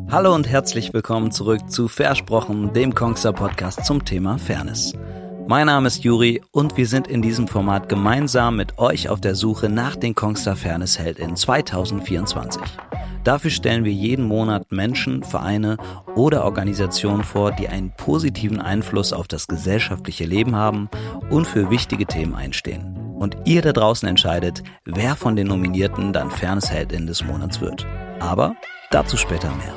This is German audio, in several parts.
Hallo und herzlich willkommen zurück zu Versprochen, dem Kongstar Podcast zum Thema Fairness. Mein Name ist Juri und wir sind in diesem Format gemeinsam mit euch auf der Suche nach den Kongstar Fairness HeldInnen 2024. Dafür stellen wir jeden Monat Menschen, Vereine oder Organisationen vor, die einen positiven Einfluss auf das gesellschaftliche Leben haben und für wichtige Themen einstehen. Und ihr da draußen entscheidet, wer von den Nominierten dann Fairness HeldIn des Monats wird. Aber dazu später mehr.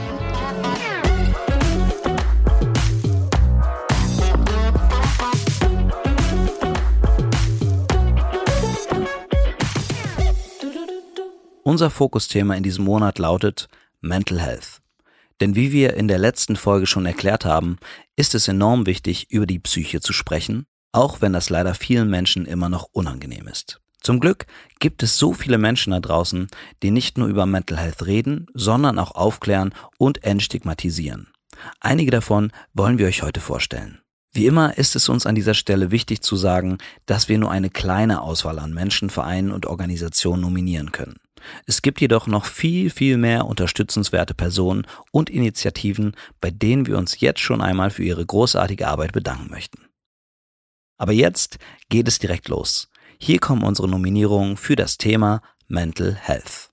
Unser Fokusthema in diesem Monat lautet Mental Health. Denn wie wir in der letzten Folge schon erklärt haben, ist es enorm wichtig, über die Psyche zu sprechen, auch wenn das leider vielen Menschen immer noch unangenehm ist. Zum Glück gibt es so viele Menschen da draußen, die nicht nur über Mental Health reden, sondern auch aufklären und entstigmatisieren. Einige davon wollen wir euch heute vorstellen. Wie immer ist es uns an dieser Stelle wichtig zu sagen, dass wir nur eine kleine Auswahl an Menschen, Vereinen und Organisationen nominieren können. Es gibt jedoch noch viel, viel mehr unterstützenswerte Personen und Initiativen, bei denen wir uns jetzt schon einmal für ihre großartige Arbeit bedanken möchten. Aber jetzt geht es direkt los. Hier kommen unsere Nominierungen für das Thema Mental Health.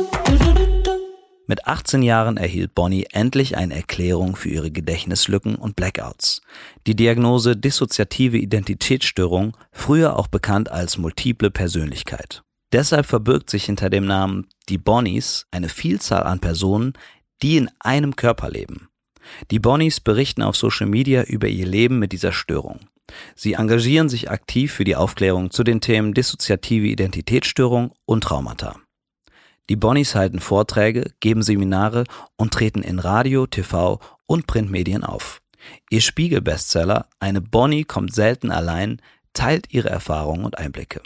Mit 18 Jahren erhielt Bonnie endlich eine Erklärung für ihre Gedächtnislücken und Blackouts. Die Diagnose dissoziative Identitätsstörung, früher auch bekannt als multiple Persönlichkeit. Deshalb verbirgt sich hinter dem Namen die Bonnies eine Vielzahl an Personen, die in einem Körper leben. Die Bonnies berichten auf Social Media über ihr Leben mit dieser Störung. Sie engagieren sich aktiv für die Aufklärung zu den Themen dissoziative Identitätsstörung und Traumata. Die Bonnies halten Vorträge, geben Seminare und treten in Radio, TV und Printmedien auf. Ihr Spiegel-Bestseller "Eine Bonnie kommt selten allein" teilt ihre Erfahrungen und Einblicke.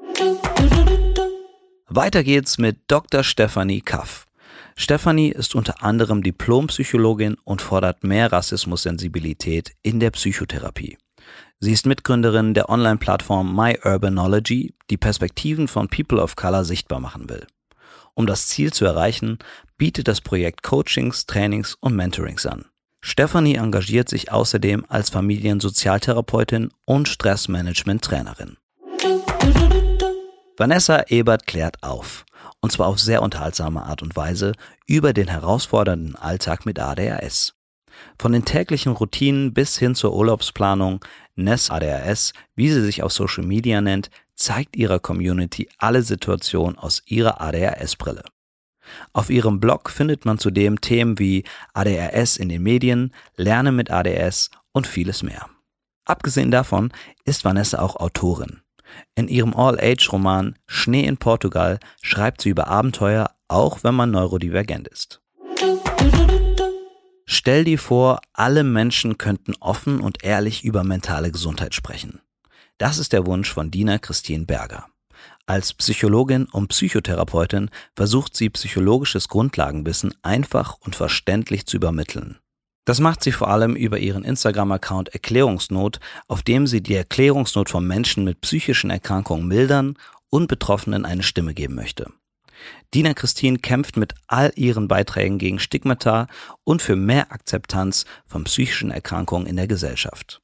Weiter geht's mit Dr. Stefanie Kaff. Stefanie ist unter anderem Diplompsychologin und fordert mehr Rassismussensibilität in der Psychotherapie. Sie ist Mitgründerin der Online-Plattform MyUrbanology, die Perspektiven von People of Color sichtbar machen will. Um das Ziel zu erreichen, bietet das Projekt Coachings, Trainings und Mentorings an. Stefanie engagiert sich außerdem als Familiensozialtherapeutin und Stressmanagement-Trainerin. Vanessa Ebert klärt auf, und zwar auf sehr unterhaltsame Art und Weise, über den herausfordernden Alltag mit ADHS. Von den täglichen Routinen bis hin zur Urlaubsplanung, Ness ADHS, wie sie sich auf Social Media nennt, zeigt ihrer Community alle Situationen aus ihrer ADHS-Brille. Auf ihrem Blog findet man zudem Themen wie ADHS in den Medien, Lernen mit ADHS und vieles mehr. Abgesehen davon ist Vanessa auch Autorin. In ihrem All-Age-Roman Schnee in Portugal schreibt sie über Abenteuer, auch wenn man neurodivergent ist. Stell dir vor, alle Menschen könnten offen und ehrlich über mentale Gesundheit sprechen. Das ist der Wunsch von Dina Christine Berger. Als Psychologin und Psychotherapeutin versucht sie, psychologisches Grundlagenwissen einfach und verständlich zu übermitteln. Das macht sie vor allem über ihren Instagram-Account Erklärungsnot, auf dem sie die Erklärungsnot von Menschen mit psychischen Erkrankungen mildern und Betroffenen eine Stimme geben möchte. Dina Christine kämpft mit all ihren Beiträgen gegen Stigmata und für mehr Akzeptanz von psychischen Erkrankungen in der Gesellschaft.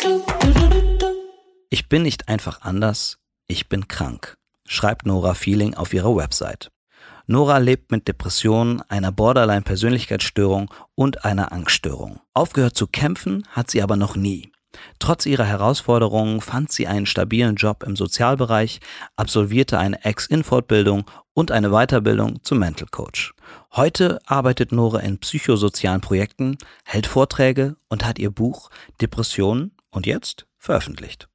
Ich bin nicht einfach anders, ich bin krank, schreibt Nora Feeling auf ihrer Website. Nora lebt mit Depressionen, einer Borderline-Persönlichkeitsstörung und einer Angststörung. Aufgehört zu kämpfen hat sie aber noch nie. Trotz ihrer Herausforderungen fand sie einen stabilen Job im Sozialbereich, absolvierte eine Ex-In-Fortbildung und eine Weiterbildung zum Mental Coach. Heute arbeitet Nora in psychosozialen Projekten, hält Vorträge und hat ihr Buch Depressionen und jetzt veröffentlicht.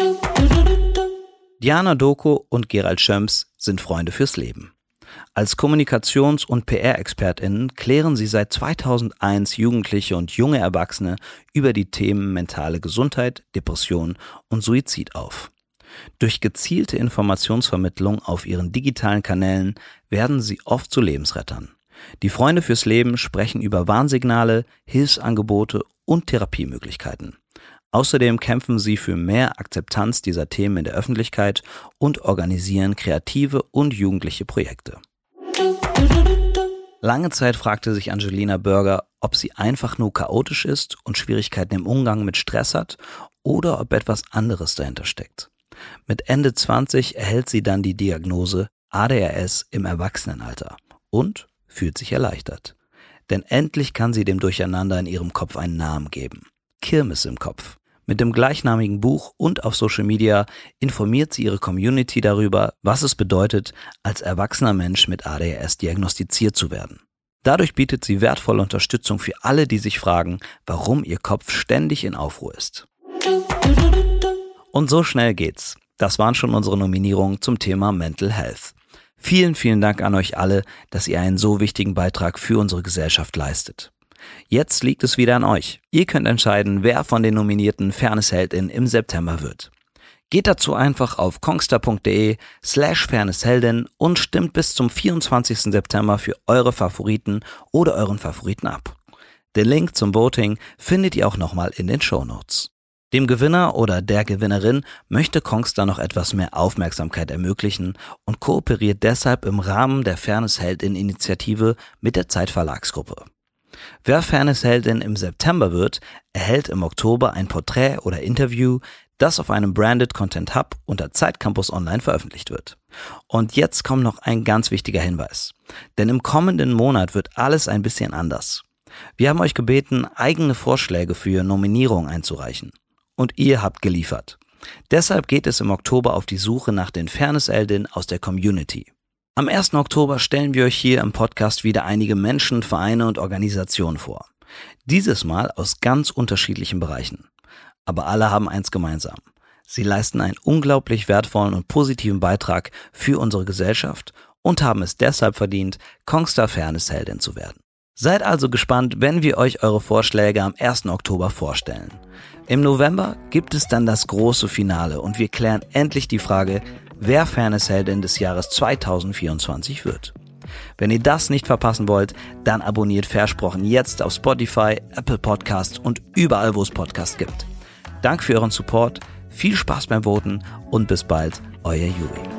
Diana Doko und Gerald Schöms sind Freunde fürs Leben. Als Kommunikations- und PR-ExpertInnen klären sie seit 2001 Jugendliche und junge Erwachsene über die Themen mentale Gesundheit, Depression und Suizid auf. Durch gezielte Informationsvermittlung auf ihren digitalen Kanälen werden sie oft zu Lebensrettern. Die Freunde fürs Leben sprechen über Warnsignale, Hilfsangebote und Therapiemöglichkeiten. Außerdem kämpfen sie für mehr Akzeptanz dieser Themen in der Öffentlichkeit und organisieren kreative und jugendliche Projekte. Lange Zeit fragte sich Angelina Burger, ob sie einfach nur chaotisch ist und Schwierigkeiten im Umgang mit Stress hat oder ob etwas anderes dahinter steckt. Mit Ende 20 erhält sie dann die Diagnose ADHS im Erwachsenenalter und fühlt sich erleichtert. Denn endlich kann sie dem Durcheinander in ihrem Kopf einen Namen geben. Kirmes im Kopf. Mit dem gleichnamigen Buch und auf Social Media informiert sie ihre Community darüber, was es bedeutet, als erwachsener Mensch mit ADHS diagnostiziert zu werden. Dadurch bietet sie wertvolle Unterstützung für alle, die sich fragen, warum ihr Kopf ständig in Aufruhr ist. Und so schnell geht's. Das waren schon unsere Nominierungen zum Thema Mental Health. Vielen, vielen Dank an euch alle, dass ihr einen so wichtigen Beitrag für unsere Gesellschaft leistet. Jetzt liegt es wieder an euch. Ihr könnt entscheiden, wer von den nominierten Fairness-Heldin im September wird. Geht dazu einfach auf kongster.de/Fairness-Heldin und stimmt bis zum 24. September für eure Favoriten oder euren Favoriten ab. Den Link zum Voting findet ihr auch nochmal in den Shownotes. Dem Gewinner oder der Gewinnerin möchte Kongster noch etwas mehr Aufmerksamkeit ermöglichen und kooperiert deshalb im Rahmen der Fairness-Heldin-Initiative mit der Zeit Verlagsgruppe. Wer Fairness-Heldin im September wird, erhält im Oktober ein Porträt oder Interview, das auf einem Branded Content Hub unter Zeit Campus Online veröffentlicht wird. Und jetzt kommt noch ein ganz wichtiger Hinweis. Denn im kommenden Monat wird alles ein bisschen anders. Wir haben euch gebeten, eigene Vorschläge für Nominierungen einzureichen. Und ihr habt geliefert. Deshalb geht es im Oktober auf die Suche nach den Fairness-Heldinnen aus der Community. Am 1. Oktober stellen wir euch hier im Podcast wieder einige Menschen, Vereine und Organisationen vor. Dieses Mal aus ganz unterschiedlichen Bereichen. Aber alle haben eins gemeinsam. Sie leisten einen unglaublich wertvollen und positiven Beitrag für unsere Gesellschaft und haben es deshalb verdient, Kongster Fairness-Heldin zu werden. Seid also gespannt, wenn wir euch eure Vorschläge am 1. Oktober vorstellen. Im November gibt es dann das große Finale und wir klären endlich die Frage, wer Fairness-Heldin des Jahres 2024 wird. Wenn ihr das nicht verpassen wollt, dann abonniert Versprochen jetzt auf Spotify, Apple Podcasts und überall, wo es Podcasts gibt. Danke für euren Support, viel Spaß beim Voten und bis bald, euer Juri.